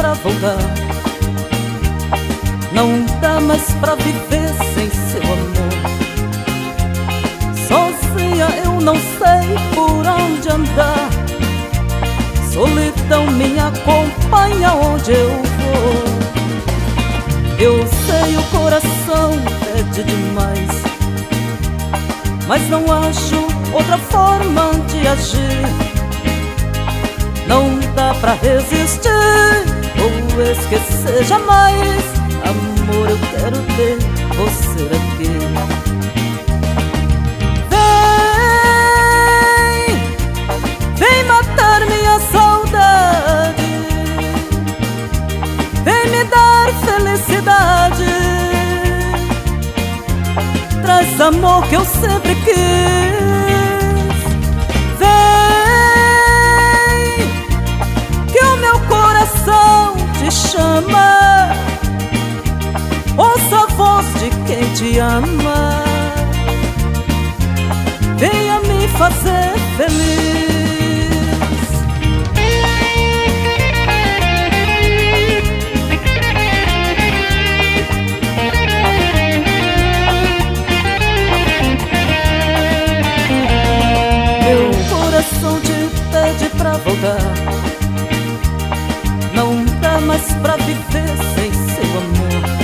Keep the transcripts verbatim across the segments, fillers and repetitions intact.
pra voltar. Não dá mais pra viver sem seu amor. Sozinha eu não sei por onde andar. Solidão me acompanha onde eu vou. Eu sei, o coração pede demais, mas não acho outra forma de agir. Não dá pra resistir ou esquecer jamais. Amor, eu quero ter você aqui. Vem, vem matar minha saudade. Vem me dar felicidade. Traz amor que eu sempre quis. Vem, que o meu coração te chama. Ouça a voz de quem te ama. Venha me fazer feliz. Meu coração te pede pra voltar. Não dá mais pra viver sem seu amor.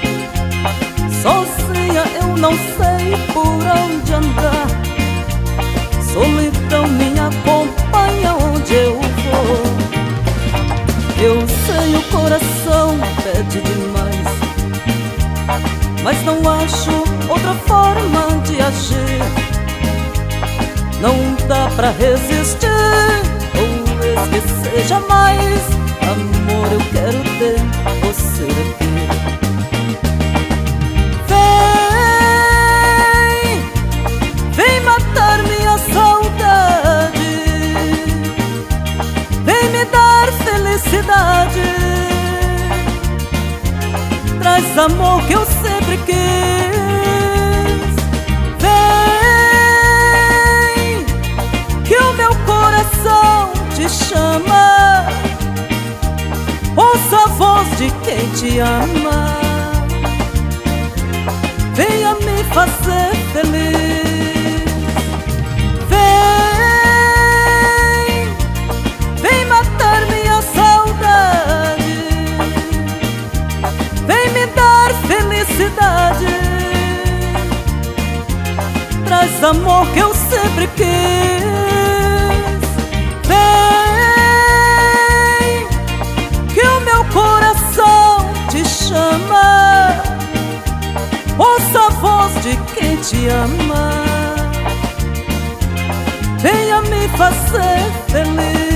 Sozinha eu não sei por onde andar. Solidão me acompanha onde eu vou. Eu sei, o coração pede demais, mas não acho outra forma de agir. Não dá pra resistir ou esquecer jamais. Amor, eu quero ter você aqui. Traz amor que eu sempre quis. Vem, que o meu coração te chama. Ouça a voz de quem te ama. Venha me fazer feliz. Vem, vem matar minha saudade. Vem me dar felicidade. Traz amor que eu sempre quis. Vem, que o meu coração te chama. Ouça a voz de quem te ama. Venha me fazer feliz.